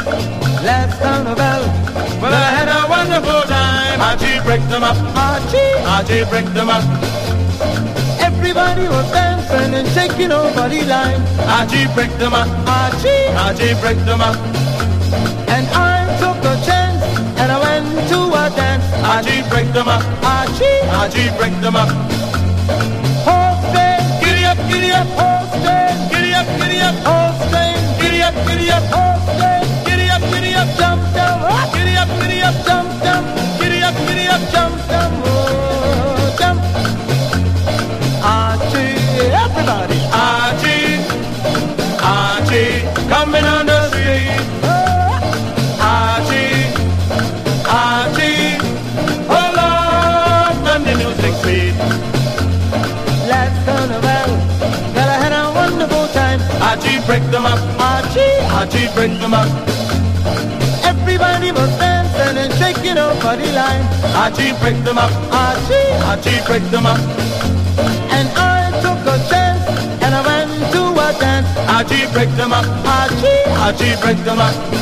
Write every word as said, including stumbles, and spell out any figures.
Last carnival, well I had a wonderful time. Archie, break them up. Archie, Archie, break them up. everybody was dancing and shaking over the line. Archie, break them up. Archie, Archie, break them up. and I took a chance and I went to a dance. Archie, break them up. Archie, Archie, break them up. Holstein, Giddy up, giddy up. Holstein, Giddy up, giddy up. Holstein, Giddy up, giddy up. Holstein, Giddy up, giddy up. jump down, up, Giddy up, giddy up. jump down, Giddy up, giddy up. jump down, oh, jump. Archie, everybody, Archie, Archie, coming on the street. oh, Archie, Archie, hold on, and the music sweet. last carnival, well I had a wonderful time. Archie, break them up. Archie, Archie, break them up. everybody was dancing and shaking over the line. Archie, break them up. Archie, Archie, break them up. and I took a chance and I went to a dance. Archie, break them up. Archie, Archie, break them up.